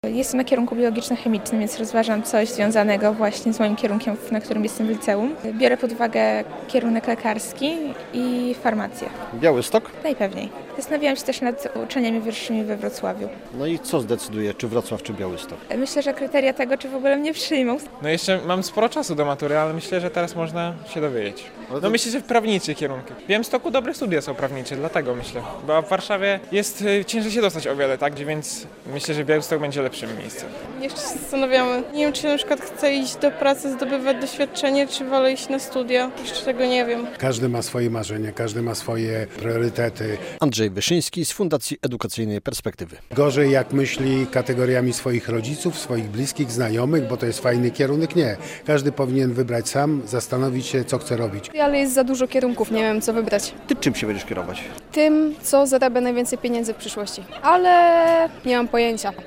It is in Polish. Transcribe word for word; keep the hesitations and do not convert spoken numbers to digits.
Jestem na kierunku biologiczno-chemicznym, więc rozważam coś związanego właśnie z moim kierunkiem, na którym jestem w liceum. Biorę pod uwagę kierunek lekarski i farmację. Białystok? Najpewniej. Zastanawiałam się też nad uczelniami wyższymi we Wrocławiu. No i co zdecyduje, czy Wrocław, czy Białystok? Myślę, że kryteria tego, czy w ogóle mnie przyjmą. No jeszcze mam sporo czasu do matury, ale myślę, że teraz można się dowiedzieć. No myślę, że w prawniczych kierunkach. W Białymstoku dobre studia są prawnicze, dlatego myślę. Bo w Warszawie jest y, ciężej się dostać o wiele, tak? Więc myślę, że Białystok będzie lepszym miejscem. Jeszcze się zastanawiamy. Nie wiem, czy na przykład chcę iść do pracy, zdobywać doświadczenie, czy wolę iść na studia. Jeszcze tego nie wiem. Każdy ma swoje marzenia, każdy ma swoje priorytety. Andrzej Wyszyński z Fundacji Edukacyjnej Perspektywy. Gorzej jak myśli kategoriami swoich rodziców, swoich bliskich, znajomych, bo to jest fajny kierunek. Nie. Każdy powinien wybrać sam, zastanowić się, co chce robić. Ale jest za dużo kierunków, nie wiem co wybrać. Ty czym się będziesz kierować? Tym, co zarabia najwięcej pieniędzy w przyszłości. Ale nie mam pojęcia.